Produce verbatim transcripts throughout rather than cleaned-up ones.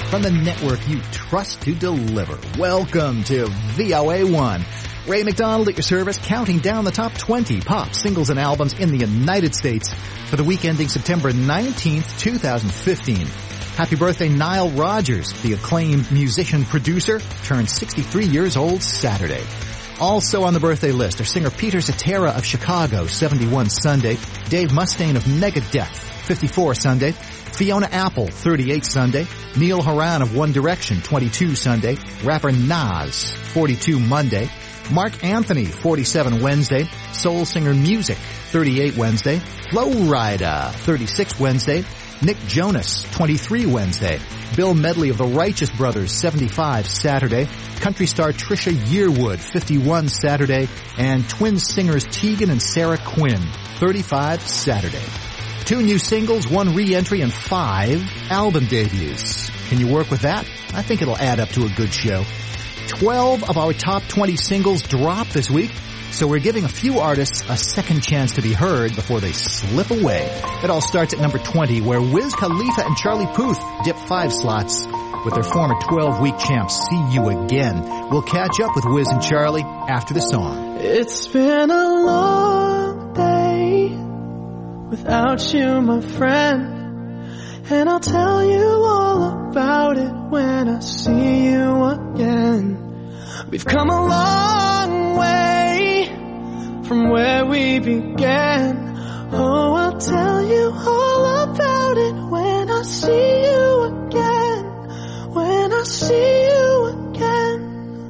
from the network you trust to deliver. Welcome to V O A one. Ray McDonald at your service, counting down the top twenty pop singles and albums in the United States for the week ending September nineteenth, twenty fifteen. Happy birthday, Nile Rodgers, the acclaimed musician-producer, turned sixty-three years old Saturday. Also on the birthday list are singer Peter Cetera of Chicago, seventy-one Sunday, Dave Mustaine of Megadeth, fifty-four Sunday, Fiona Apple, thirty-eight Sunday, Neil Horan of One Direction, twenty-two Sunday, rapper Nas, forty-two Monday, Mark Anthony, forty-seven Wednesday, soul singer Music, thirty-eight Wednesday, Flo Rida, thirty-six Wednesday, Nick Jonas, twenty-three Wednesday, Bill Medley of the Righteous Brothers, seventy-five Saturday, country star Trisha Yearwood, fifty-one Saturday, and twin singers Tegan and Sarah Quinn, thirty-five Saturday. Two new singles, one re-entry, and five album debuts. Can you work with that? I think it'll add up to a good show. Twelve of our top twenty singles dropped this week, so we're giving a few artists a second chance to be heard before they slip away. It all starts at number twenty, where Wiz Khalifa and Charlie Puth dip five slots with their former twelve-week champs, See You Again. We'll catch up with Wiz and Charlie after the song. It's been a long day without you, my friend, and I'll tell you all about it when I see you again. We've come a long way from where we began. Oh, I'll tell you all about it when I see you again. When I see you again.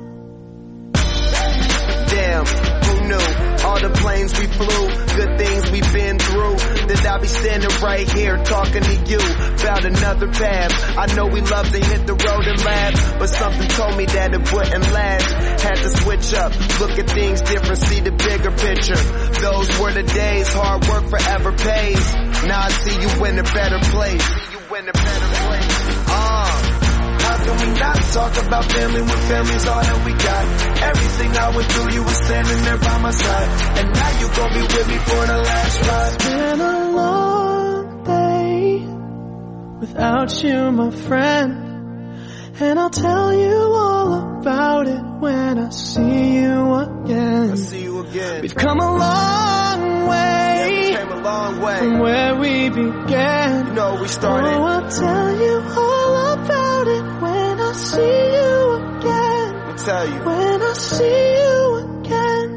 Damn, who knew? All the planes we flew, good things we've been through, that I'll be standing right here talking to you about another path. I know we love to hit the road and laugh, but something told me that it wouldn't last. Had to switch up, look at things different, see the bigger picture. Those were the days, hard work forever pays. Now I see you in a better place. See you in a better place. Ah. Uh. How can we not talk about family when family's all that we got? Everything I went through, you were standing there by my side, and now you gon' be with me for the last ride. It's been a long day without you, my friend, and I'll tell you all about it when I see you again. I see you again. We've come a long way, yeah, we came a long way from where we began. You know we started. Oh, I'll tell you all about it when I see you again. I'll tell you. When I see you again.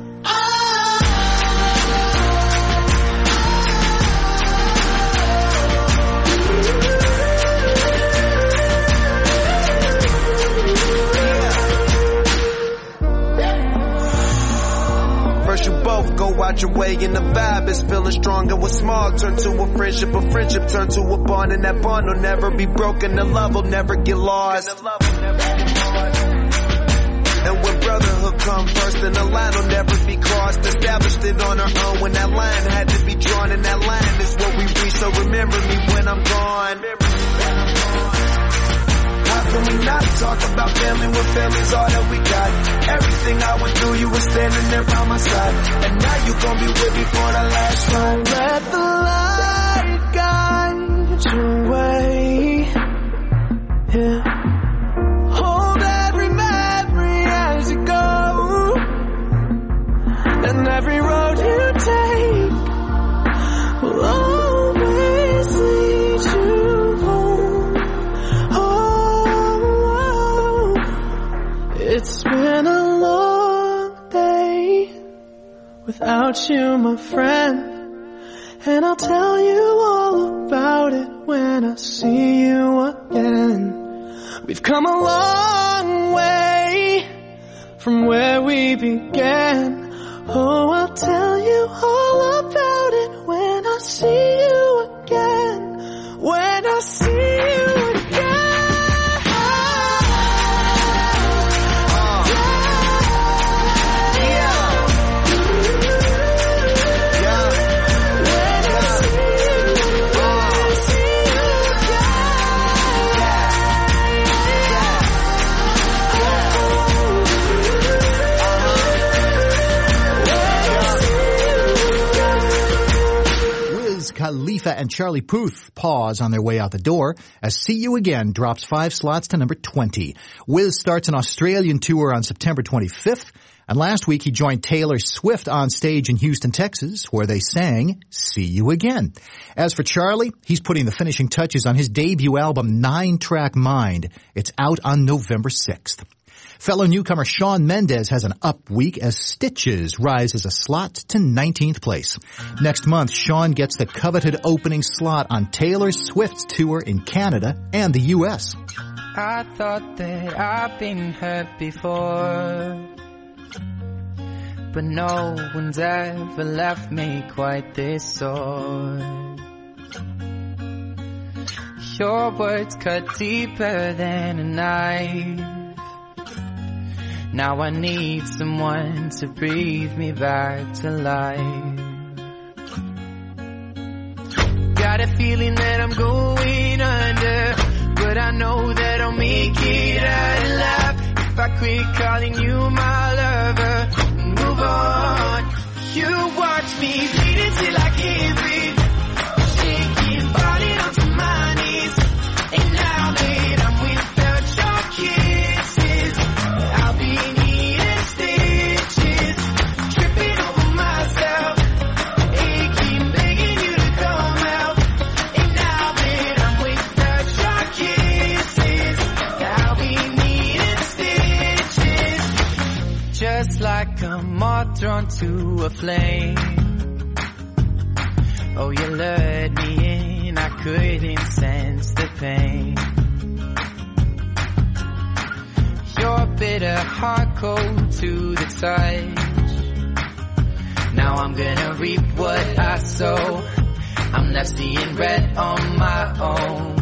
First you both go out your way and the vibe is feeling stronger. What's small turn to a friendship, a friendship turn to a bond, and that bond will never be broken. The love will never get lost. And when brotherhood come first, then the line will never be crossed. Established it on our own when that line had to be drawn, and that line is what we reach. So remember me when I'm gone. How can we not talk about family when family's all that we got? Everything I went through, you were standing there by my side, and now you gon' be with me for the last ride. Let the light guide your way. Yeah. Hold every memory as you go, and every road you take will always lead you home. Oh, it's been a long day without you, my friend, and I'll tell you all about it when I see you again. We've come a long way from where we began. Oh, I'll tell you all about it when I see you again. When I see you again. Khalifa and Charlie Puth pause on their way out the door as See You Again drops five slots to number twenty. Wiz starts an Australian tour on September twenty-fifth, and last week he joined Taylor Swift on stage in Houston, Texas, where they sang See You Again. As for Charlie, he's putting the finishing touches on his debut album, Nine-Track Mind. It's out on November sixth. Fellow newcomer Shawn Mendes has an up week as Stitches rises a slot to nineteenth place. Next month, Shawn gets the coveted opening slot on Taylor Swift's tour in Canada and the U S. I thought that I've been hurt before, but no one's ever left me quite this sore. Your words cut deeper than a knife. Now I need someone to breathe me back to life. Got a feeling that I'm going under, but I know that I'll make it out alive if I quit calling you my lover and move on. You watch me bleed until I can't breathe, shaking, falling onto my knees. And now that I'm without your kisses, I'll be needing stitches, tripping over myself, aching, begging you to come out. And now that I'm without your kisses, I'll be needing stitches. Just like a moth drawn to a flame. Oh, you lured me in, I couldn't sense the pain. Your bitter heart cold to the touch. Now I'm gonna reap what I sow. I'm left seeing red on my own.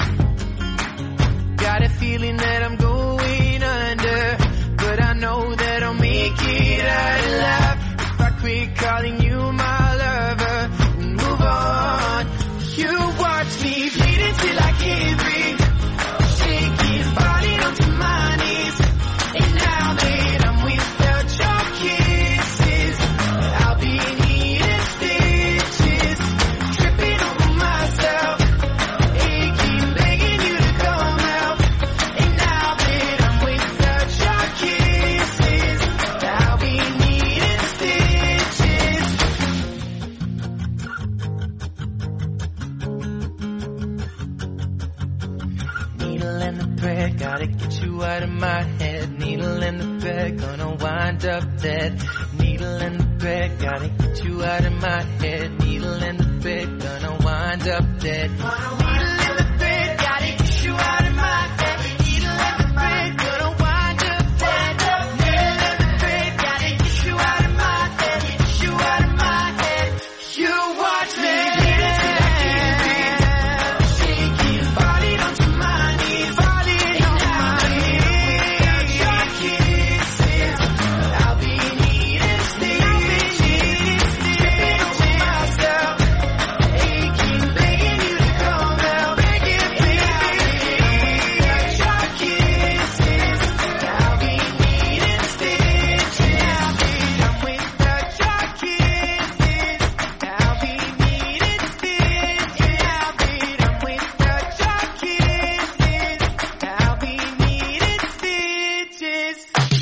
Got a feeling that I'm going under, but I know that I'll make it out alive if I quit calling you my lover and move on. You watch me bleed until I can't breathe, shaking, falling onto my knees. And now that I'm without your kisses, I'll be needing stitches, tripping over myself, aching, begging you to come out. And now that I'm without your kisses, I'll be needing stitches. Needle in the thread, gotta get you out of my head. Needle in the thread, gonna wind up dead. Needle in the thread, gotta get you out of my head. Needle in the thread, gonna wind up dead. Needle in the thread, gotta get you out of my head. Needle in the thread, gonna wind up dead. Needle in the thread, gotta get you out of my head. Get you out of my head. You watch me bleed until I can't breathe, shaking, falling onto my knees, falling on my knees. Without your kisses, I'll be needing stitches, tripping over myself, aching, begging you to come out, begging, begging. Without your kisses, I'll be needing stitches. I'm without your kisses, I'll be needing stitches. I'm without your kisses, I'll be needing stitches.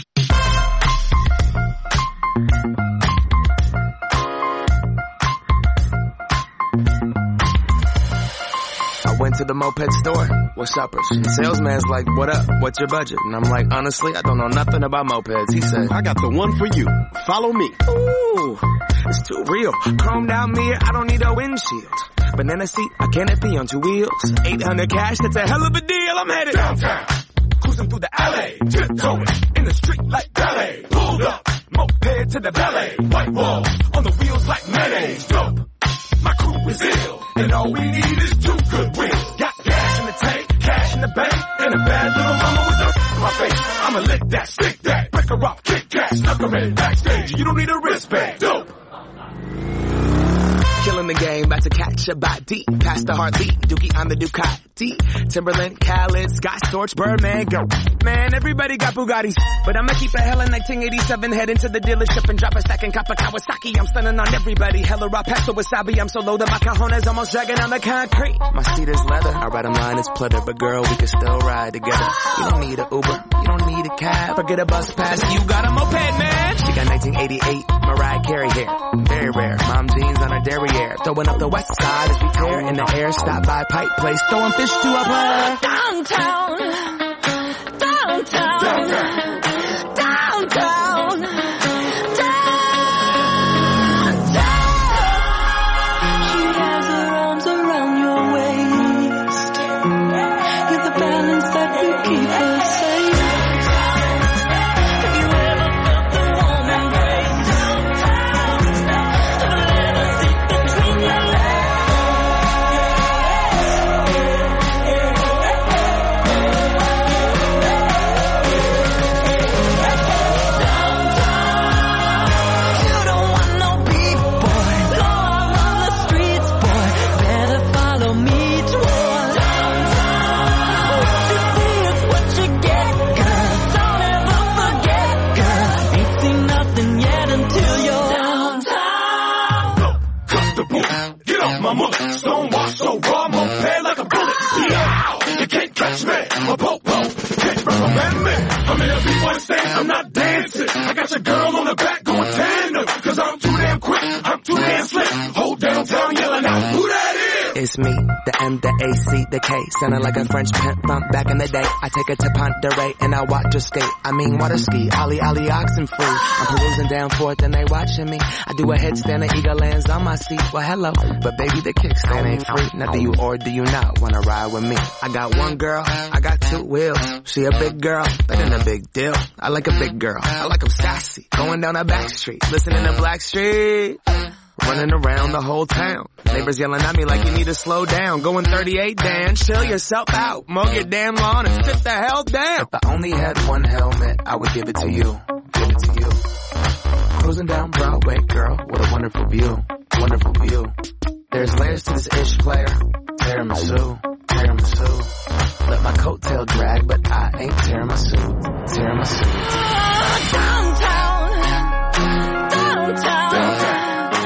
I went to the moped store. What's uppers? The salesman's like, what up? What's your budget? And I'm like, honestly, I don't know nothing about mopeds. He said, I got the one for you. Follow me. ooh, it's too real. Chrome down mirror, I don't need a windshield. Banana seat, a canopy on two wheels. eight hundred cash, that's a hell of a deal. I'm headed Downtown, cruising through the alley, tiptoeing in the street like ballet. Pulled up, moped to the valet. White walls on the wheels like mayonnaise. Dope, my crew is ill, and all we need is two good wheels. Got gas in the tank, cash in the bank, and a bad little mama with a in my face. I'ma lick that, stick that, break her off, kick cash, knock her in backstage. You don't need a wristband. Dope. killing the game, about to catch a body. Past the Hartley, Dookie on the Ducati. Timberland, Khaled, Scott Storch, Birdman, go. Man, everybody got Bugattis. But I'ma keep a hella nineteen eighty-seven, head into the dealership and drop a stack and cop a Kawasaki. I'm stunning on everybody, hella raw pesto wasabi. I'm so low that my cajones almost dragging on the concrete. My seat is leather, our bottom line is pleather. But girl, we can still ride together. You don't need an Uber, you don't need a cab. Forget a bus pass, you got a moped, man. She got nineteen eighty-eight Mariah Carey hair, very rare. Mom jeans on her derriere, throwing up the west side as we tear in the air. Stop by Pipe Place, throwing fish to a player. Downtown, downtown, downtown, downtown, downtown. She has her arms around your waist. You're the balance that will keep her safe. Have you ever felt the warm embrace? Have you ever sit between your legs? Stonewash so raw, moped like a bullet. Yeah, you can't catch me. A po-po can't recommend me. I'm in a B-boy stand, I'm not dancing. I got your girl on the back going tandem. Cause I'm too damn quick, I'm too damn slick. Whole downtown yelling out, who that is? It's me, the M, the A, C, the K. Sounding like a French pimp bump back in the day. I take her to Ponderay and I watch her skate. I mean water ski, ollie ollie oxen free. I'm perusing down Fourth and they watching me. I do a headstand, the eagle lands on my seat. Well hello, but baby the kickstand ain't free. Now do you or do you not wanna ride with me? I got one girl, I got two wheels. She a big girl, that ain't a big deal. I like a big girl, I like 'em sassy. Going down a back street, listening to Black Street. Running around the whole town. Neighbors yelling at me like you need to slow down. Going thirty-eight, Dan, chill yourself out. Mow your damn lawn and sit the hell down. If I only had one helmet, I would give it to you. Give it to you. Cruising down Broadway, girl, what a wonderful view. Wonderful view. There's layers to this ish player. Tiramisu, tiramisu. Let my coattail drag, but I ain't tiramisu. Tiramisu. Downtown, downtown, downtown.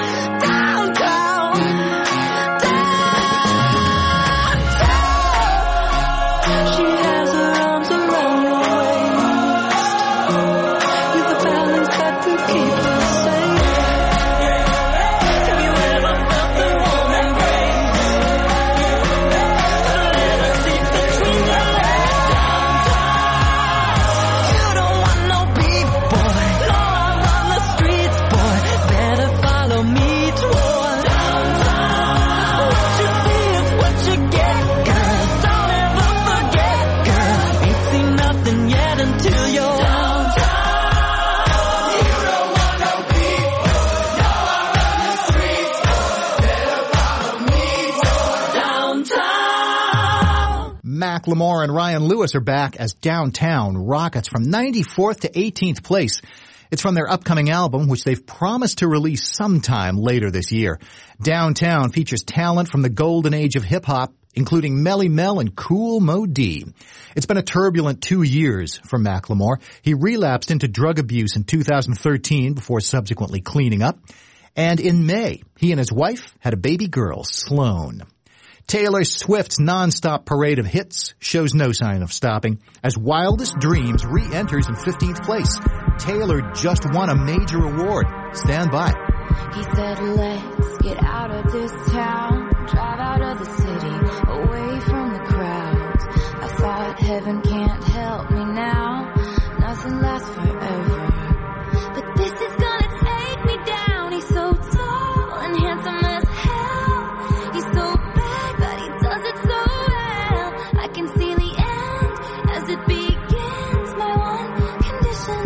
Lamar and Ryan Lewis are back as Downtown Rockets from ninety-fourth to eighteenth place. It's from their upcoming album, which they've promised to release sometime later this year. Downtown features talent from the golden age of hip-hop, including Melly Mel and Cool Mo D. It's been a turbulent two years for Macklemore. He relapsed into drug abuse in two thousand thirteen before subsequently cleaning up. And in May, he and his wife had a baby girl, Sloane. Taylor Swift's nonstop parade of hits shows no sign of stopping as Wildest Dreams re-enters in fifteenth place. Taylor just won a major award. Stand by. He said, let's get out of this town, drive out of the city, away from the crowds. I thought heaven can't help me now, nothing lasts forever. But this is gonna take me down. He's so tall and handsome as hell. He's so bad, but he does it so well. I can see the end as it begins. My one condition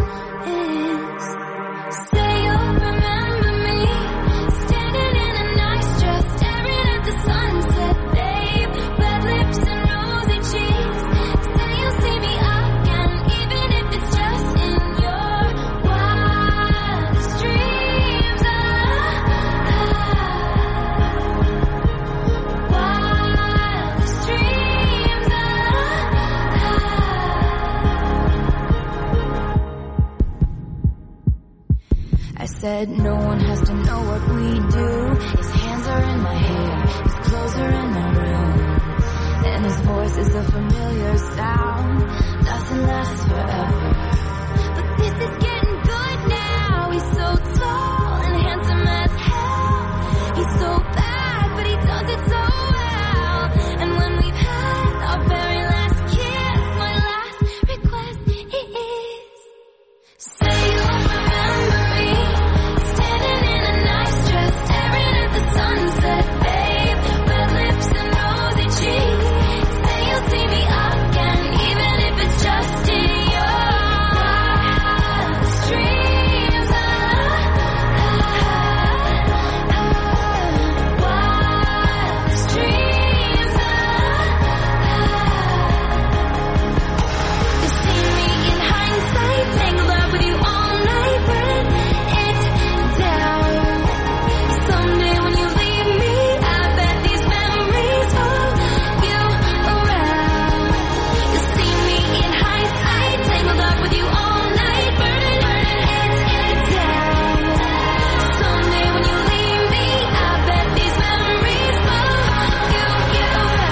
is, say you'll remember me, standing in a nice dress, staring at the sunset, babe. Red lips and rosy cheeks. Say you'll I said no one has to know what we do. His hands are in my hair, his clothes are in my room, and his voice is a familiar sound. Nothing lasts forever, but this is getting good now. He's so tall and handsome as hell. He's so bad, but he does it so well. And when we've had our very last kiss, my last request is, say you'll remember me, standing in a nice dress, staring at the sunset, babe. Red lips and rosy cheeks. Say you'll see me again, even if it's just in your dreams. Ah, ah, ah, wildest dreams. Ah, ah. You see me in hindsight, tangled up with you all night, burn it down. Someday when you leave me, I bet these memories follow you around. You see me in hindsight, tangled up with you all night, burn it, burn it down. Someday when you leave me, I bet these memories follow you, you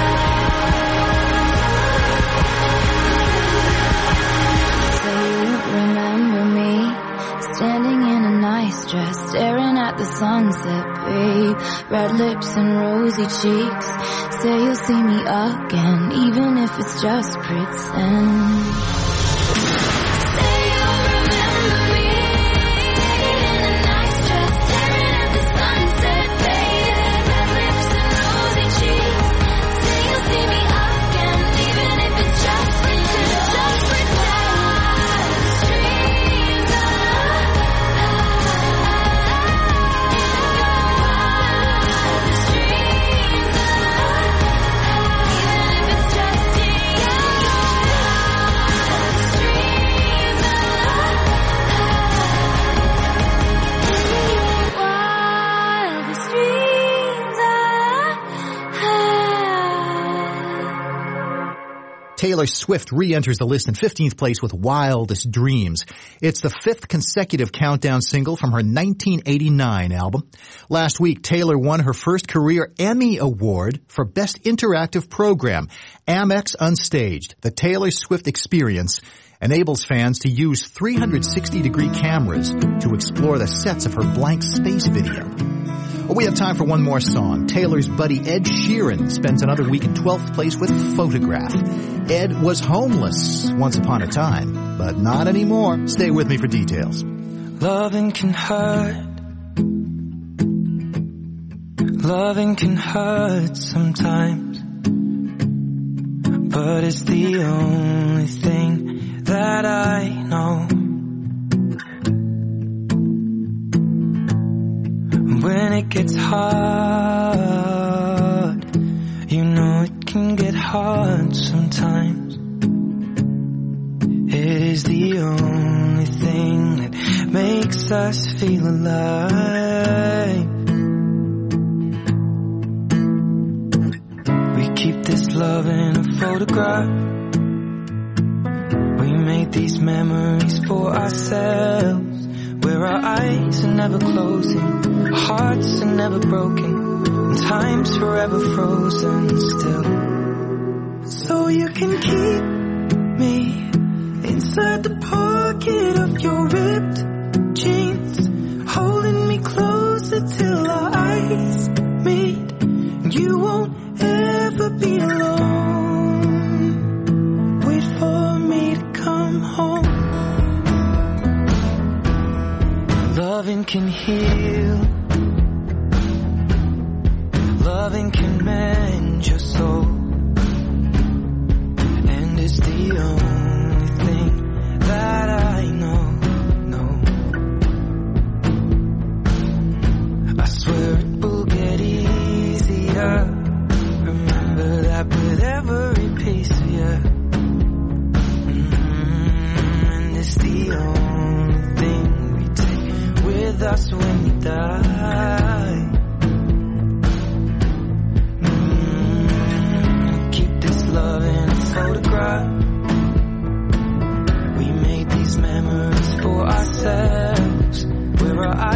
around. So you remember me, standing in a nice dress, staring at the sunset, babe. Red lips and rosy cheeks. Say you'll see me again, even if it's just pretend. Say you'll remember me, in a nice dress, staring at the sunset, babe. Red lips and rosy cheeks. Say you'll see me again, even if it's just pretend, just pretend. Dreams, ah, ah, dreams, ah, even if it's just in your dreams, ah, wildest dreams, ah, ah. Taylor Swift re-enters the list in fifteenth place with Wildest Dreams. It's the fifth consecutive countdown single from her nineteen eighty-nine album. Last week, Taylor won her first career Emmy Award for Best Interactive Program. Amex Unstaged, the Taylor Swift experience, enables fans to use three hundred sixty degree cameras to explore the sets of her Blank Space video. Well, we have time for one more song. Taylor's buddy Ed Sheeran spends another week in twelfth place with Photograph. Ed was homeless once upon a time, but not anymore. Stay with me for details. Loving can hurt. Loving can hurt sometimes, but it's the only thing that I know. When it gets hard, you know it can get hard sometimes. It is the only thing that makes us feel alive. We keep this love in a photograph. We made these memories for ourselves, where our eyes are never closing, our hearts are never broken, and time's forever frozen still. So you can keep me inside the pocket of your ripped jeans, holding me closer till our eyes meet. You won't ever be alone. Wait for me to come home. Loving can heal. Loving can mend your soul. And it's the only thing that I know, know. I swear it will get easier. Remember that with every piece of you. Mm-hmm. And it's the only thing we take with us when we die. Mm-hmm. Keep this love in a photograph. We made these memories for ourselves, where our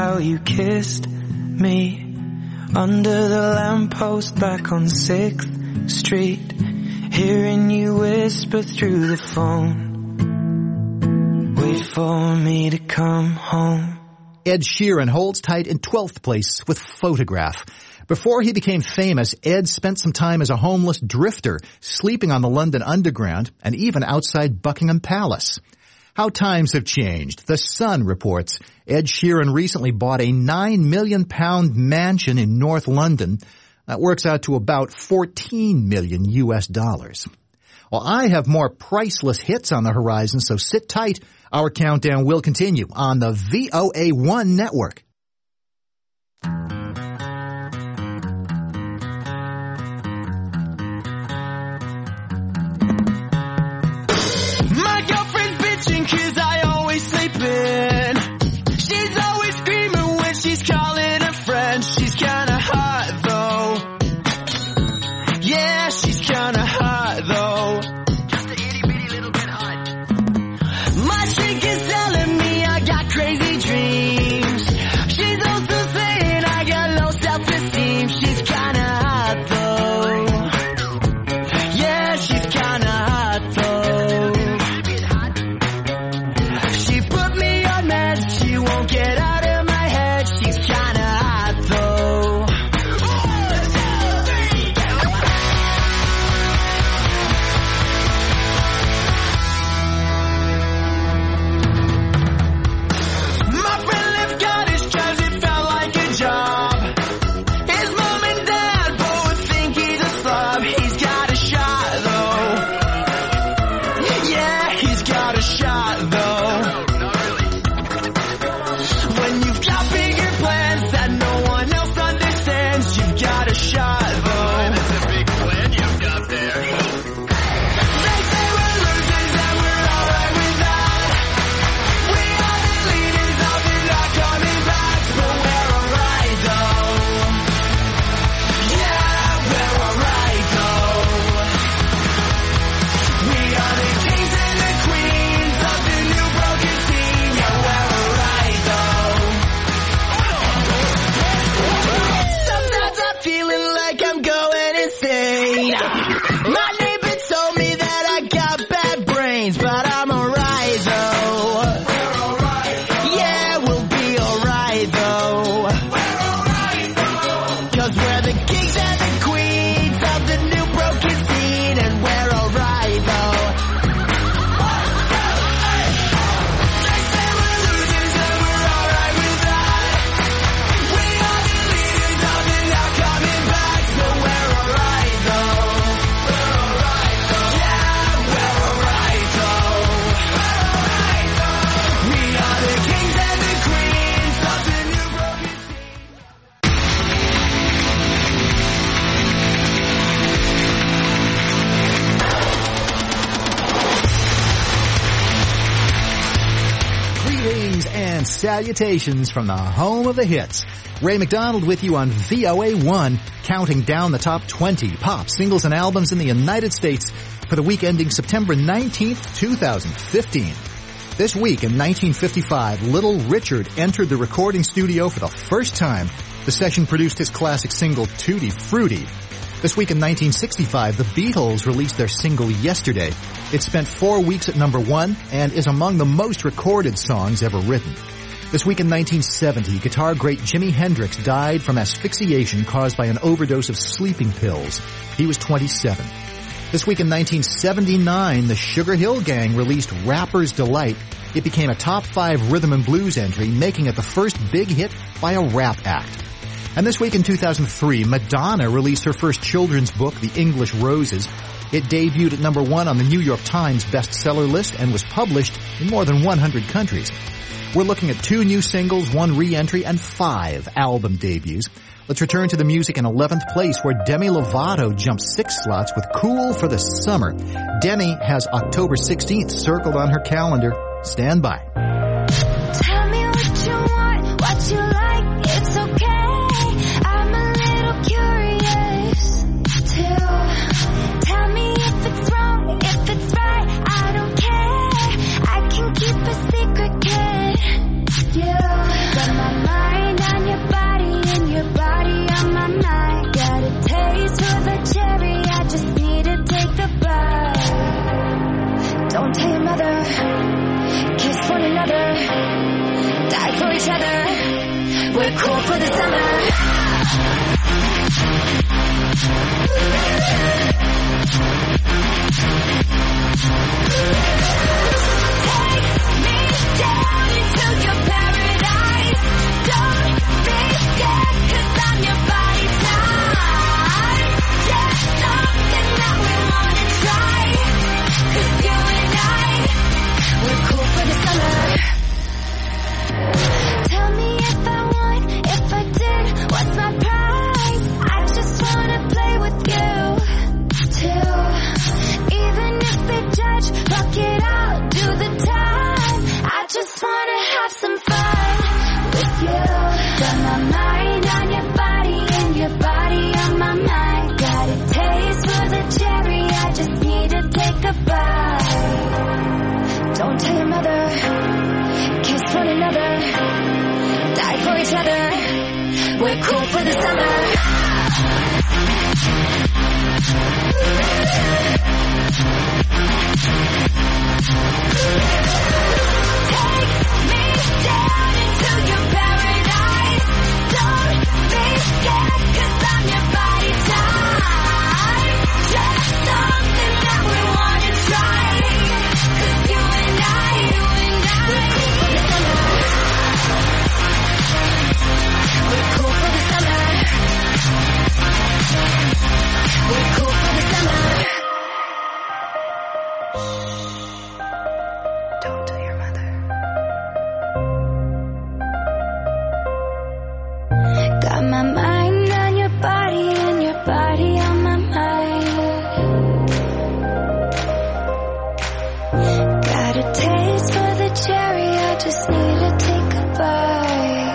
how you kissed me under the lamppost back on sixth Street, hearing you whisper through the phone, wait for me to come home. Ed Sheeran holds tight in twelfth place with Photograph. Before he became famous, Ed spent some time as a homeless drifter, sleeping on the London Underground and even outside Buckingham Palace. How times have changed. The Sun reports Ed Sheeran recently bought a nine million pound mansion in North London. That works out to about fourteen million U S dollars. Well, I have more priceless hits on the horizon, so sit tight. Our countdown will continue on the V O A one network. My girlfriend's bitching 'cause I always sleep in. She's always screaming when she's calling a friend. She's kinda hot though. Yeah, she's kinda hot though. Just a itty bitty little bit hot. My shrink is telling me I got crazy dreams. She's also saying I got low self-esteem. She's kinda hot though. Yeah, she's kinda hot though. She put me on meds, she won't get out of my head. She's kinda hot though. My friend left college 'cause it felt like a job. His mom and dad both think he's a slob. He's got a shot though. Yeah, he's got a shot though. When you've got bigger plans that no one else understands, you've got a shot though. That's a big plan you've got there. They say we're losers and we're alright with that. We are the leaders of the not coming back, but we're alright though. Yeah, we're alright though. We are the kings and the queens of the new broken scene. Yeah, we're alright though. Sometimes I'm feeling like I'm going insane. My neighbor told me that I got bad brains, but I'm alright though. We're alright though. Yeah, we'll be alright though. We're alright though. 'Cause we're the kings and the queens of the new broken scene, and we're alright though. They say we're losers and we're alright with that. We are the leaders of the now coming back, but we're alright though. We're alright though. Yeah, we're alright though. We're alright though. We are the kings and the queens of the new broken scene. Greetings and salutations from the home of the hits. Ray McDonald with you on V O A one, counting down the top twenty pop singles and albums in the United States for the week ending September nineteenth, twenty fifteen. This week in nineteen fifty-five, Little Richard entered the recording studio for the first time. The session produced his classic single, Tutti Frutti. This week in nineteen sixty-five, the Beatles released their single Yesterday. It spent four weeks at number one and is among the most recorded songs ever written. This week in nineteen seventy, guitar great Jimi Hendrix died from asphyxiation caused by an overdose of sleeping pills. He was twenty-seven. This week in nineteen seventy-nine, the Sugar Hill Gang released Rapper's Delight. It became a top five rhythm and blues entry, making it the first big hit by a rap act. And this week in two thousand three, Madonna released her first children's book, The English Roses. It debuted at number one on the New York Times bestseller list and was published in more than one hundred countries. We're looking at two new singles, one re-entry, and five album debuts. Let's return to the music in eleventh place, where Demi Lovato jumped six slots with Cool for the Summer. Demi has October sixteenth circled on her calendar. Stand by. Tell me what you want, what you like, it's okay. I'm a little curious too. Tell me if it's wrong, if it's right, I don't care. I can keep a secret, kid. You got my mind mother, kiss one another, die for each other. We're cool for the summer. Take me down into your paradise. Don't be scared, 'cause I'm your body type. Just something that we wanna try. 'Cause you and I, we're cool for the summer. Tell me if I won, if I did, what's my prize? I just wanna play with you, too. Even if they judge, fuck it out, do the time. I just wanna have some fun with you. Got my mind on your body and your body on my mind. Got a taste for the cherry, I just need to take a bite. Don't tell your mother, kiss one another, die for each other. We're cool for the summer. Take me down into your paradise. Don't be scared, 'cause I'm your body type. Just something that we wanna try. 'Cause you and I, you and I, we're cool for the summer. We're cool for the summer. We're cool for the summer. Don't tell your mother. Got my mind on your body and your body on my mind. Got a taste for the cherry, I just need to take a bite.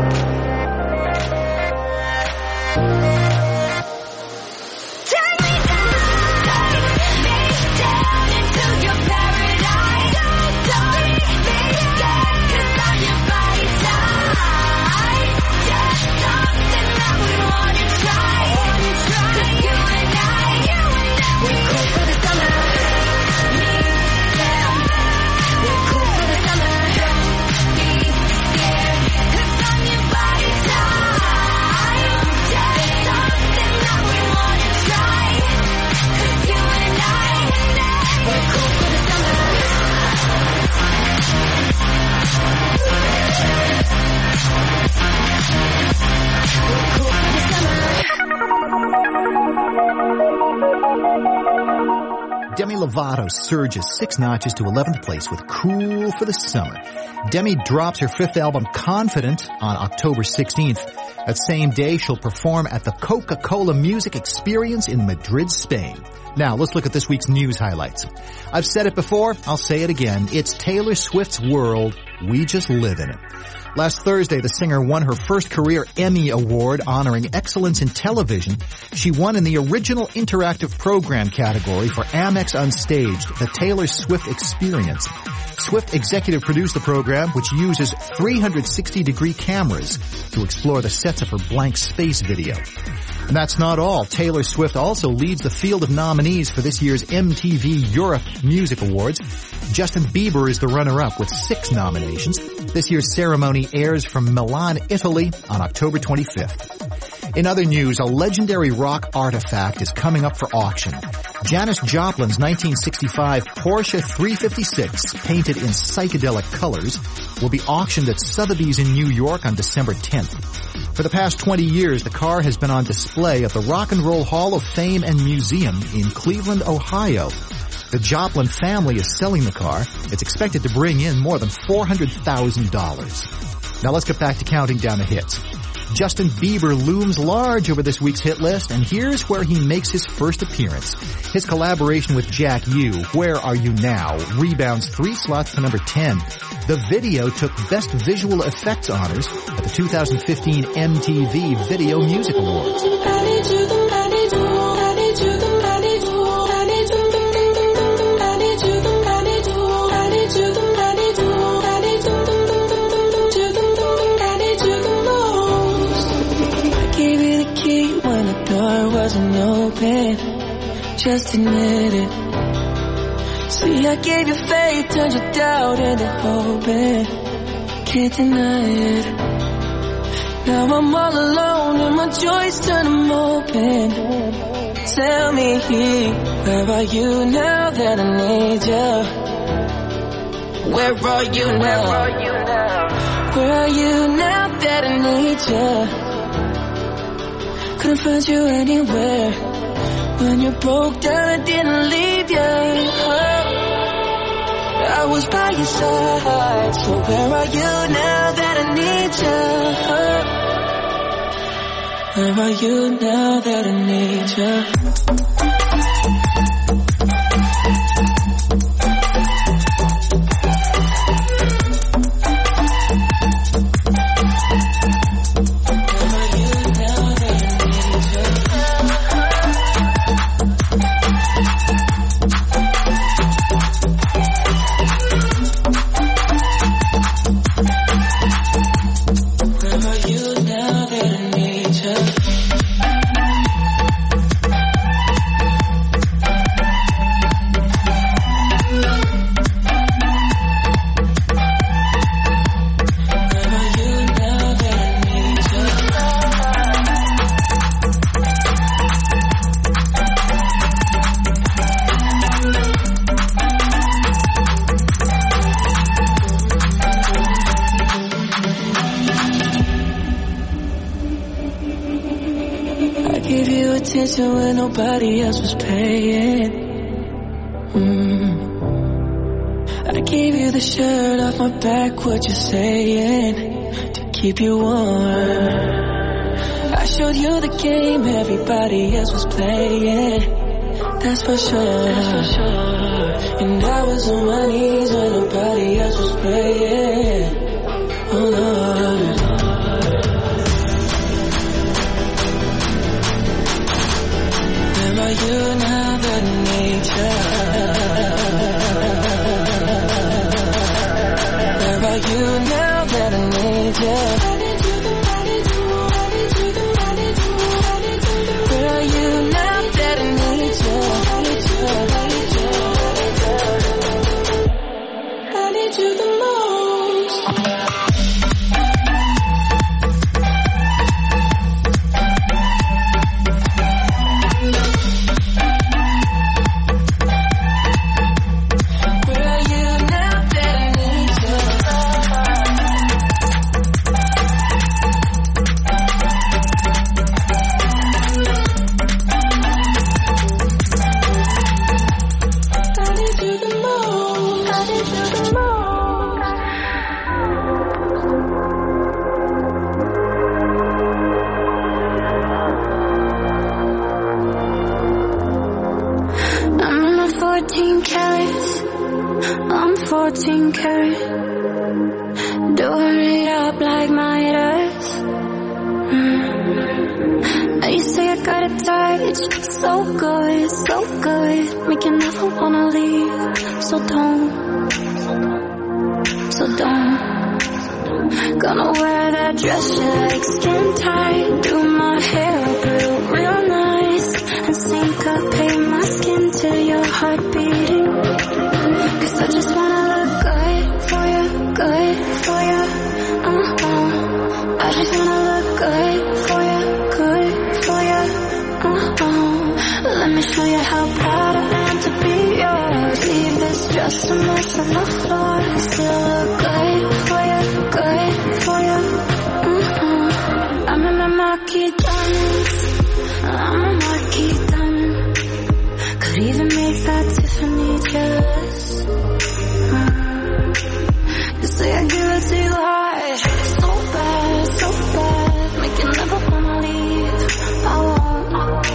Take me down, take me down into your paradise. Don't be scared, 'cause I'm your body type. Just something that we wanna try. 'Cause you and I, we're cool for the summer. Me, yeah, we're cool for the summer. Don't be scared, 'cause I'm your body type. Just something that we wanna try. 'Cause you and I, we're cool for the summer. We're cool for the summer. Demi Lovato surges six notches to eleventh place with Cool for the Summer. Demi drops her fifth album, Confident, on October sixteenth. That same day, she'll perform at the Coca-Cola Music Experience in Madrid, Spain. Now, let's look at this week's news highlights. I've said it before, I'll say it again. It's Taylor Swift's world. We just live in it. Last Thursday, the singer won her first career Emmy Award honoring excellence in television. She won in the original interactive program category for Amex Unstaged, the Taylor Swift Experience. Swift executive produced the program, which uses three hundred sixty degree cameras to explore the sets of her Blank Space video. And that's not all. Taylor Swift also leads the field of nominees for this year's M T V Europe Music Awards. Justin Bieber is the runner-up with six nominations. This year's ceremony airs from Milan, Italy on October twenty-fifth. In other news, a legendary rock artifact is coming up for auction. Janis Joplin's nineteen sixty-five Porsche three fifty-six, painted in psychedelic colors, will be auctioned at Sotheby's in New York on December tenth. For the past twenty years, the car has been on display at the Rock and Roll Hall of Fame and Museum in Cleveland, Ohio. The Joplin family is selling the car. It's expected to bring in more than four hundred thousand dollars. Now let's get back to counting down the hits. Justin Bieber looms large over this week's hit list, and here's where he makes his first appearance. His collaboration with Jack U, Where Are You Now, rebounds three slots to number ten. The video took Best Visual Effects honors at the two thousand fifteen M T V Video Music Awards. Wasn't open, just admit it. See, I gave you faith, turned your doubt into hope, and can't deny it. Now I'm all alone and my joys turn them open. Tell me, where are you now that I need you? Where are you now? Where are you now? Where are you now that I need you? Couldn't find you anywhere. When you broke down, I didn't leave you. I was by your side. So where are you now that I need you? Where are you now that I need you? When nobody else was paying. mm. I gave you the shirt off my back, what you saying, to keep you warm. I showed you the game everybody else was playing. That's for sure, That's for sure. And I was on my knees when nobody else was praying. Oh Lord, where are you now that I need you? Where are you now that I need you? Where are you now that I need you? I need you the most. fourteen karat, door it up like Midas. Mm. You say I got it tight, so good, so good, make you never wanna leave. So don't, so don't. Gonna wear that dress you like, skin tight, do my hair up real, real nice, and syncopate my skin till your heart beating. Cause I just wanna look good for you, good for you, uh-uh. I just wanna look good for you, good for you, uh-uh. Let me show you how proud I am to be yours. Leave this just a mess on the floor. Still look good for you, good for you, uh-uh. I'm in my marquee diamonds, I'm a marquee diamond. Could even make that Tiffany jealous. You say I give it to you high, so bad, so bad, make you never wanna leave. I won't,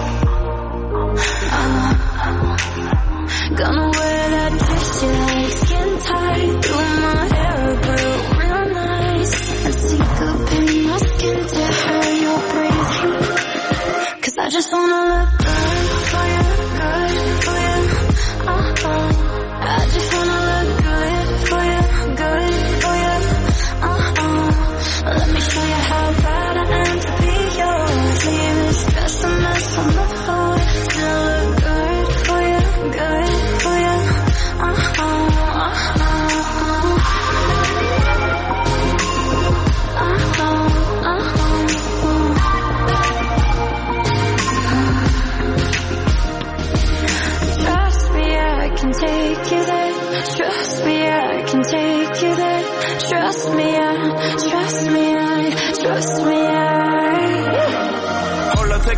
I won't. Gonna wear that dress you like, skin tight, do my hair real, real nice, and syncopate my skin to how you're breathing. Cause I just wanna look good for you, good for you, uh-uh. I just wanna look good for you, good for you, uh-uh. Let me show you how proud I am to be yours. Leave this dress a mess on the floor. Still look good for you, good for you, uh-uh.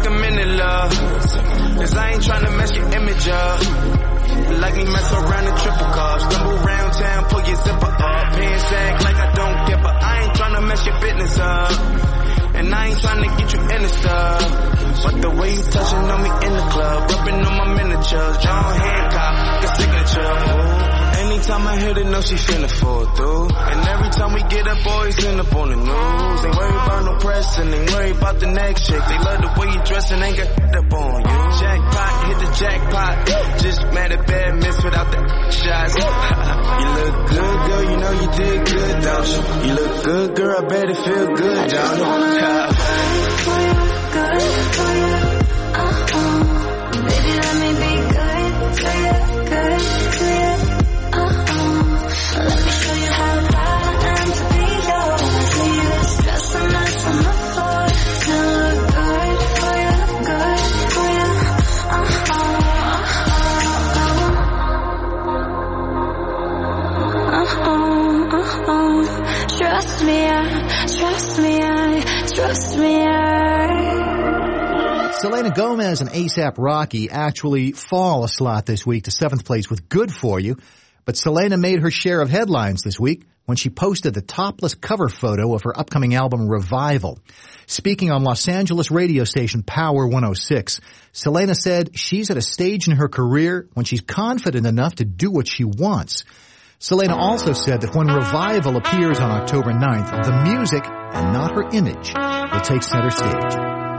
them in the love. Cause I ain't tryna mess your image up. Like me mess around and triple cup. Stumble round town, pull your zipper up. Pants act like I don't give a. I ain't tryna mess your business up. And I ain't tryna get you in the stuff. But the way you touching on me in the club, rubbing on my miniatures, John Hancock, the signature. Anytime I hit it, know she finna fall through. And every time we get up, boys end up on the news. Ain't worry about no pressing, ain't worry about the next chick. They love the way you dressing, ain't got up on you. Jackpot, hit the jackpot. Just mad at bad miss without the shots. You look good, girl, you know you did good, don't you? You look good, girl, I bet it feel good, don't you? Good for you, good for you, uh-uh. Baby, let me be good to you, good to you, uh-uh. Let me show you how bad I am to be yours. See you stressing us on the floor. Still look good for you, good for you, uh-uh, uh-uh, uh-uh, uh-uh. Trust me, I, trust me, I, trust me, I. Selena Gomez and ASAP Rocky actually fall a slot this week to seventh place with Good For You, but Selena made her share of headlines this week when she posted the topless cover photo of her upcoming album Revival. Speaking on Los Angeles radio station Power one oh six, Selena said she's at a stage in her career when she's confident enough to do what she wants. Selena also said that when Revival appears on October ninth, the music, and not her image, will take center stage.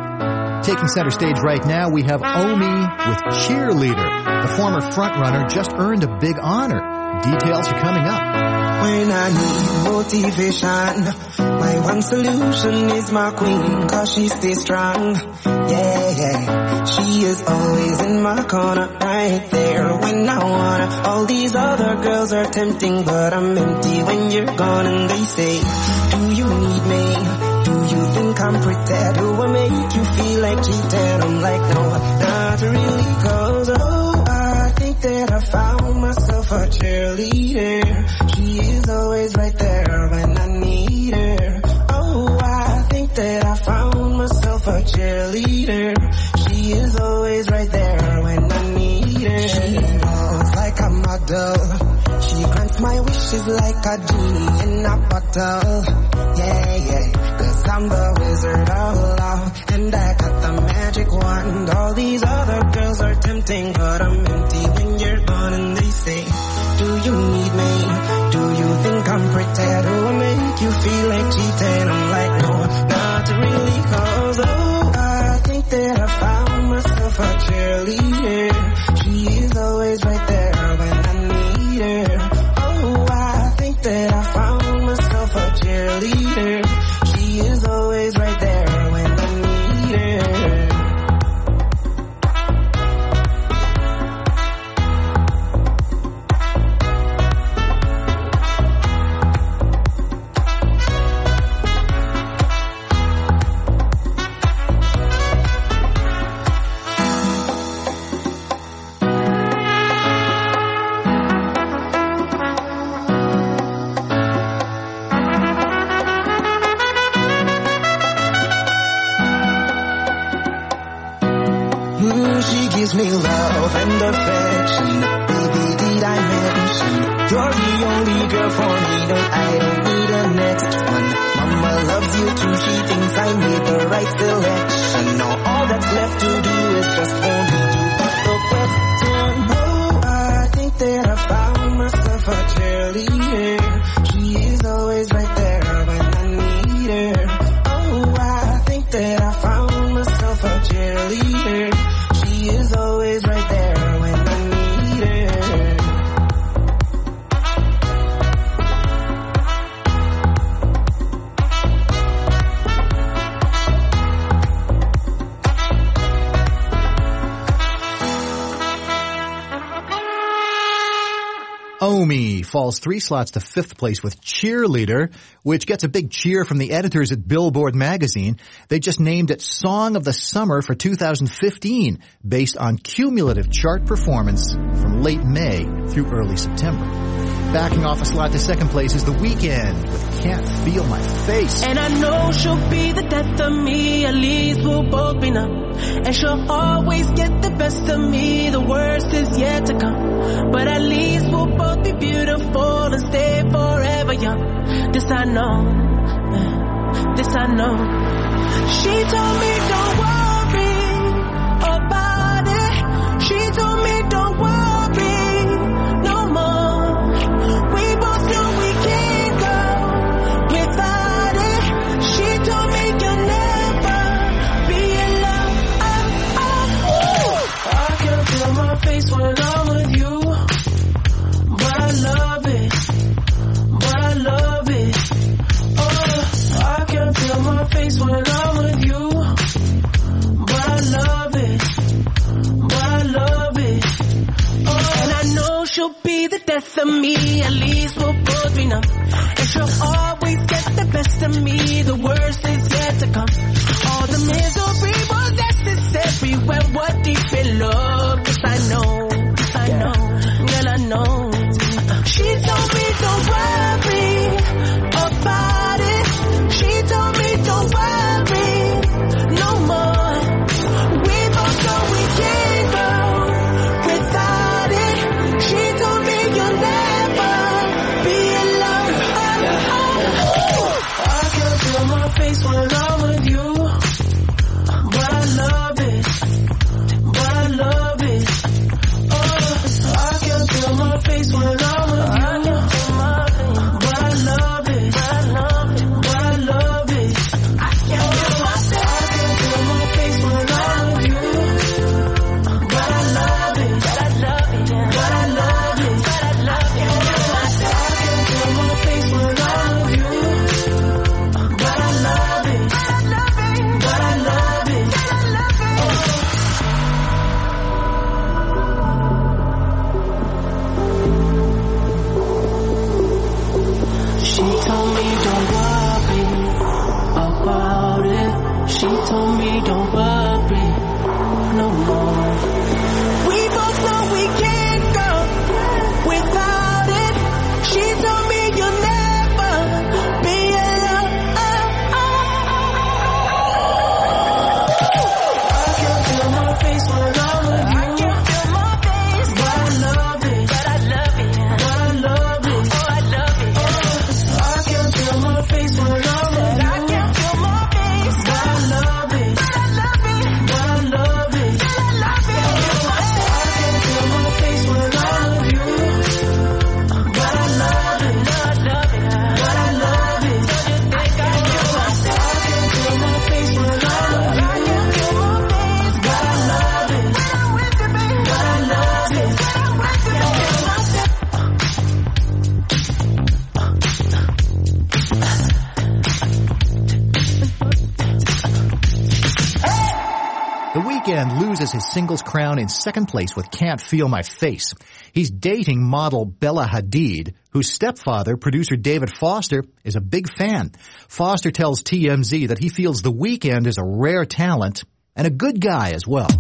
Taking center stage right now, we have Omi with Cheerleader. The former frontrunner just earned a big honor. Details are coming up. When I need motivation, my one solution is my queen, cause she stays strong. Yeah, yeah. She is always in my corner, right there when I wanna. All these other girls are tempting, but I'm empty when you're gone. And they say, do you need me? Do you think I'm pretty? Do I make you feel like cheating? I'm like, no, not really, cause oh, I think that I found myself a cheerleader. She is always right there when I need her. Oh, I think that I found myself a cheerleader. She is always right there when I need her. She walks like a model. She grants my wishes like a genie in a bottle. Yeah, yeah. Cause I'm the wizard of love, and I got the magic wand. All these other girls are tempting, but I'm empty when you're gone. And they say, do you need me? Do you think I'm pretty? Do I make you feel like cheating? I'm like, no, not really, cause oh, I think that I found myself a cheerleader. She is always right there when I need her. Oh, I think that I found myself a cheerleader. She is always right there when I need her. Gives me love and affection. Baby, did I mention you're the only girl for me? No, I don't need a next one. Mama loves you too. She thinks I made the right selection. Now all that's left to do is just for me to ask the question. Oh, I think that I found myself a cheerleader. She is always right there when I need her. Oh, I think that I found myself a cheerleader. She is always right there when I need her. Omi falls three slots to fifth place with Cheerleader, which gets a big cheer from the editors at Billboard magazine. They just named it Song of the Summer for two thousand fifteen, based on cumulative chart performance from late May through early September. Backing off a slot to second place is The Weeknd with Can't Feel My Face. And I know she'll be the death of me, at least we'll both be numb. and she'll always get the best of me. The worst is yet to come, but at least we'll both be beautiful and stay forever young. This I know, this I know. She told me don't worry about it. She told me don't worry no more. We both know we can't go without it. She told me you'll never be alone. Oh, oh. I can feel my face when I'm with you, but I love it, but I love it. Oh, I can feel my face when I'm with you, but I love it, but I love it. Oh, and I know she'll be the death of me, at least we'll both be numb. And she'll always get the best of me, the worst is yet to come. All the misery was necessary when we're deep in love. Yes, I know, yes, I know, girl, I know. She told me don't worry about it. She told me don't worry no more. We both know we can't go without it. She told me you'll never be alone. I can feel my face when I'm with you, but I love it, but I love it. Oh, I can feel my face when I'm with you, but I love it, but I love it, but I love it. I can feel my face when I'm with you, but I love it, but I love it, but I love it, but I love it. I can feel my face when I'm with you, but I love it, but I love it, but I love it, but I love it. She told me don't worry about it. She told me don't worry no more. We both know we can't go without it. She told me you'll never be alone. I can feel my face when I'm with you. I can feel my face, but I love it, but I love it, but I love it. Oh, I love it. I can feel my face when I'm with you. I can feel my face, but I love it, but I love it, but I love it, but I love it. I can feel my face when I'm with you, but I love it, but I love it, but I love it. I can feel my I can feel my face when I'm with you. I can feel my face, but I love it, but I'm with you, baby, but I love it, but I'm with you, The Weeknd loses his singles crown in second place with Can't Feel My Face. He's dating model Bella Hadid, whose stepfather, producer David Foster, is a big fan. Foster tells T M Z that he feels The Weeknd is a rare talent and a good guy as well.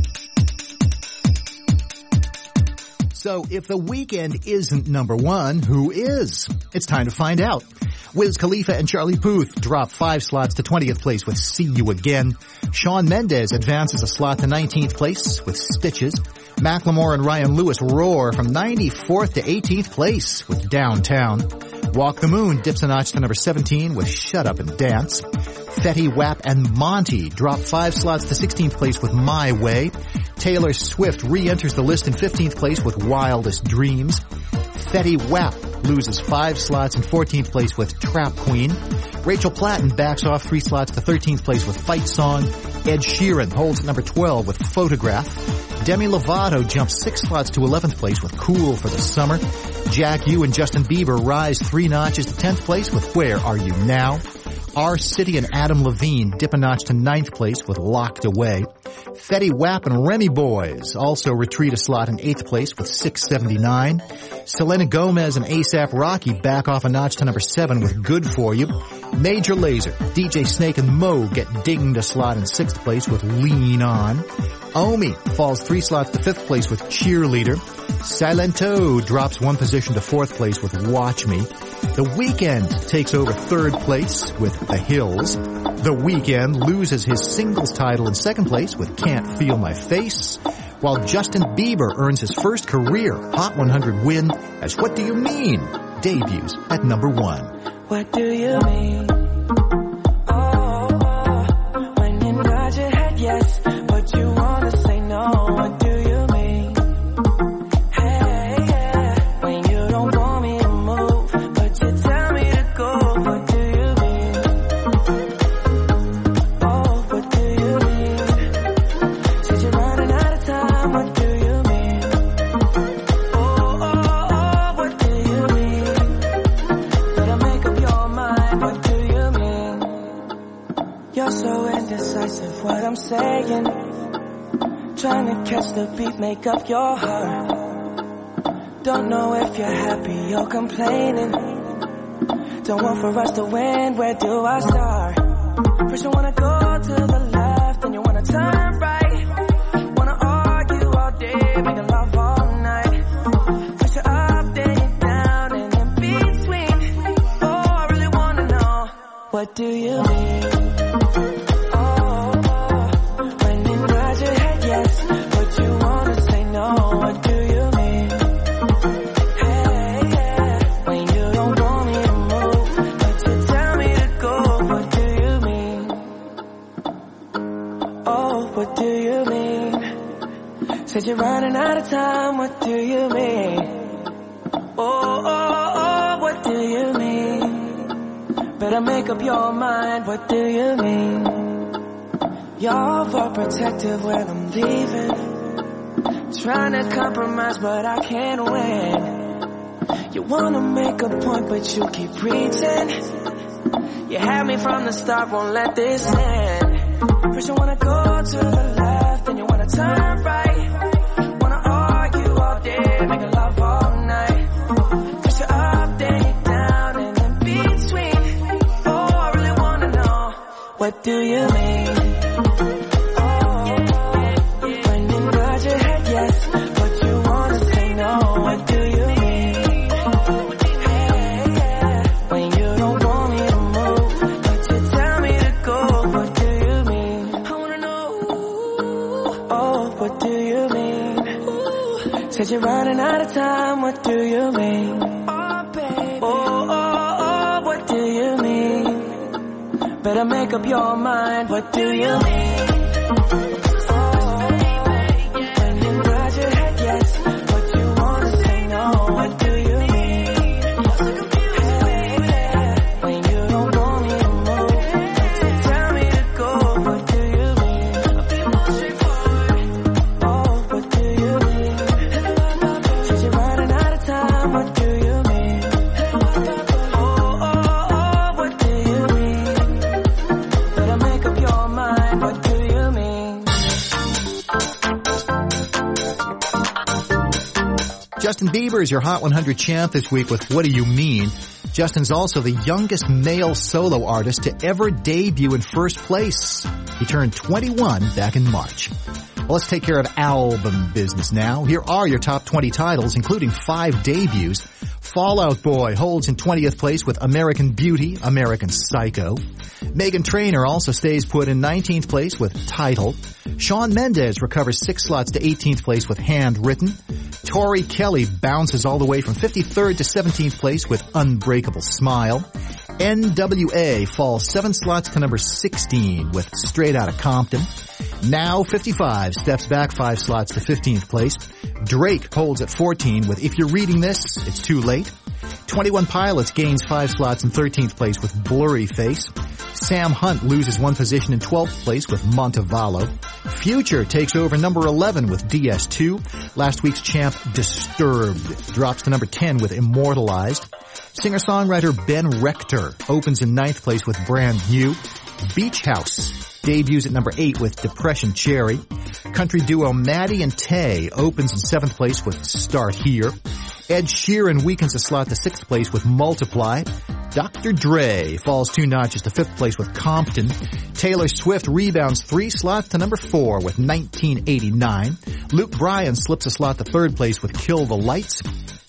So if The Weeknd isn't number one, who is? It's time to find out. Wiz Khalifa and Charlie Puth drop five slots to twentieth place with See You Again. Shawn Mendes advances a slot to nineteenth place with Stitches. Macklemore and Ryan Lewis roar from ninety-fourth to eighteenth place with Downtown. Walk the Moon dips a notch to number seventeen with Shut Up and Dance. Fetty Wap and Monty drop five slots to sixteenth place with My Way. Taylor Swift re-enters the list in fifteenth place with Wildest Dreams. Fetty Wap loses five slots in fourteenth place with Trap Queen. Rachel Platten backs off three slots to thirteenth place with Fight Song. Ed Sheeran holds at number twelve with Photograph. Demi Lovato jumps six slots to eleventh place with Cool for the Summer. Jack Yu and Justin Bieber rise three notches to tenth place with Where Are You Now? R. City and Adam Levine dip a notch to ninth place with Locked Away. Fetty Wap and Remy Boys also retreat a slot in eighth place with six seventy-nine. Selena Gomez and ASAP Rocky back off a notch to number seven with Good For You. Major Lazer, D J Snake and Mo get dinged a slot in sixth place with Lean On. Omi falls three slots to fifth place with Cheerleader. Silento drops one position to fourth place with Watch Me. The Weeknd takes over third place with The Hills. The Weeknd loses his singles title in second place with Can't Feel My Face, while Justin Bieber earns his first career Hot one hundred win as What Do You Mean debuts at number one. What do you mean? Oh, oh, when you nod your head yes, but you wanna say no. What do you mean? Hey, yeah, when you don't want me to move, but you tell me to go. What do you mean? Oh, what do you mean? Said you're running out of time. What do you mean? Oh, oh, oh, what do you mean? Better make up your mind. What do you mean? You're so indecisive. What I'm saying. Trying to catch the beat, make up your heart. Don't know if you're happy or complaining. Don't want for us to win, where do I start? First you wanna go to the left, then you wanna turn right. Wanna argue all day, making love all night. First you're up, then you're down, and in between. Oh, I really wanna know, what do you mean? Oh, oh, when you nod your head yes, but you wanna say no. What do you mean? Hey, yeah, when you don't want me to move, but you tell me to go. What do you mean? Oh, what do you mean? Said you're running out of time. What do you mean? Oh, oh, oh, what do you mean? Better make up your mind. What do you mean? You're overprotective when I'm leaving. Trying to compromise, but I can't win. You wanna make a point, but you keep preaching. You had me from the start, won't let this end. First you wanna go to the left, then you wanna turn right. Wanna argue all day, making love all night. First you're up, then you're down, and in between. Oh, I really wanna know, what do you mean? Said you're running out of time. What do you mean? Oh, baby. Oh, oh, oh, what do you mean? Better make up your mind. What do you mean? Oh, when you nod your head yes, but you wanna say no. What do you mean? Hey, yeah, when you don't want me to move, but you tell me to go. What do you mean? I'll be more straightforward. Oh, what do you mean? What do you mean? Oh, oh, oh, what do you mean? Better make up your mind. What do you mean? Justin Bieber is your Hot one hundred champ this week with What Do You Mean? Justin's also the youngest male solo artist to ever debut in first place. He turned twenty-one back in March. Well, let's take care of album business now. Here are your top twenty titles, including five debuts. Fall Out Boy holds in twentieth place with American Beauty, American Psycho. Meghan Trainor also stays put in nineteenth place with Title. Shawn Mendes recovers six slots to eighteenth place with Handwritten. Tori Kelly bounces all the way from fifty-third to seventeenth place with Unbreakable Smile. N W A falls seven slots to number sixteen with Straight Outta Compton. Now fifty-five steps back five slots to fifteenth place. Drake holds at fourteen with If You're Reading This, It's Too Late. twenty-one Pilots gains five slots in thirteenth place with Blurry Face. Sam Hunt loses one position in twelfth place with Montevallo. Future takes over number eleven with D S two. Last week's champ Disturbed drops to number ten with Immortalized. Singer-songwriter Ben Rector opens in ninth place with Brand New. Beach House debuts at number eight with Depression Cherry. Country duo Maddie and Tay opens in seventh place with Start Here. Ed Sheeran weakens a slot to sixth place with Multiply. Doctor Dre falls two notches to fifth place with Compton. Taylor Swift rebounds three slots to number four with nineteen eighty-nine. Luke Bryan slips a slot to third place with Kill the Lights.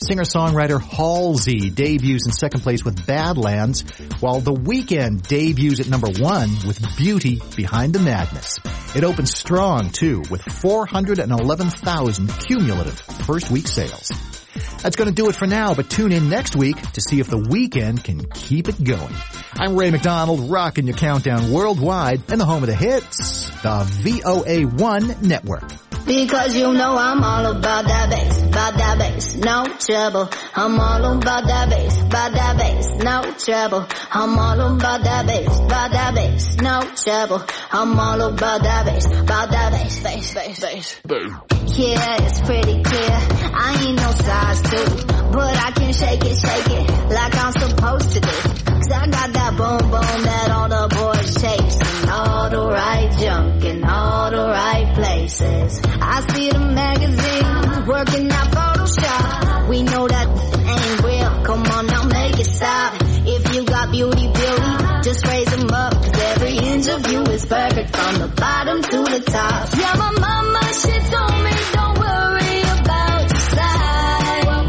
Singer-songwriter Halsey debuts in second place with Badlands, while The Weeknd debuts at number one with Beauty Behind the Madness. It opens strong, too, with four hundred eleven thousand cumulative first-week sales. That's going to do it for now, but tune in next week to see if The Weeknd can keep it going. I'm Ray McDonald, rocking your countdown worldwide and the home of the hits, the V O A one Network. Because you know I'm all about that bass, about that bass, no trouble. I'm all about that bass, about that bass, no trouble. I'm all about that bass, about that bass, no trouble. I'm all about that bass, about that bass, bass, bass, bass. Yeah, it's pretty clear. I ain't no size two, but I can shake it, shake it like I'm supposed to do. Cause I got that boom boom that all the boys chase, and all the right junk in all the right places. I see the magazines working out Photoshop. We know that ain't real. Come on now, make it stop. If you got beauty, beauty, just raise them up. Cause every inch of you is perfect from the bottom to the top. Yeah, my mama, she told me don't worry about your size.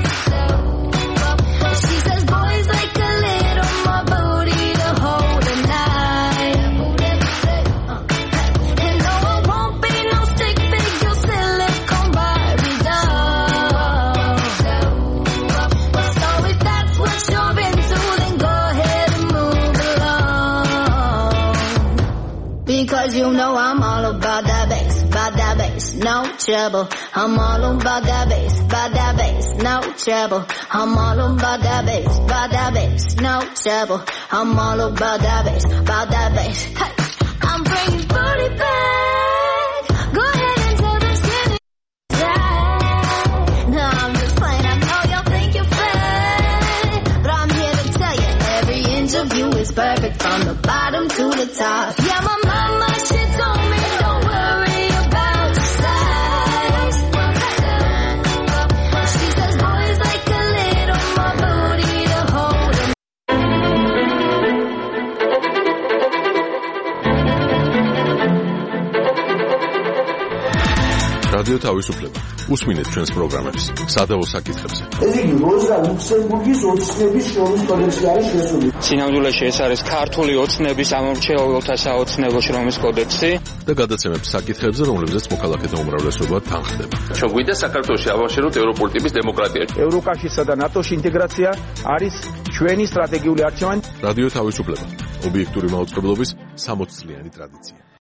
She says boys like a little more booty to hold a knife. And no, I won't be no stick figure silicone Barbie doll. So if that's what you're into, then go ahead and move along. Because you know I'm all about that bass, about that bass, no trouble. I'm all about that bass, about that bass, no trouble. I'm all about that bass, about that bass, no trouble. I'm all about that bass, about that bass. Hey, I'm bringing booty back. Go ahead and tell them skinny side. No, I'm just playing. I know y'all think you're fat, but I'm here to tell you every inch of you is perfect from the bottom to the top. Yeah, my mama, she told me don't worry about your size. She says boys like a little more booty to hold them. რადიო თავისუფლება. უსმინეთ ჩვენს პროგრამებს სადაო საკითხებზე. ეს იგი როზა ლუქსემბურგის ოცნების შრომის კოდექსი არის შესული. სინამდვილეში ეს არის ქართული ოცნების ამომრჩეველთა საოცნებო შრომის კოდექსი და გადაცემებს საკითხებზე, რომლებზეც მოქალაქეთა უმრავლესობა თანხდება. ჩვენ გვინდა საქართველოში ავაშეროთ ევროპული ტიპის დემოკრატია. ევროკავშირსა და ნატოში ინტეგრაცია არის ჩვენი სტრატეგიული არჩევანი. რადიო თავისუფლება. ობიექტური მაუწყებლობის სამოცწლიანი ტრადიცია.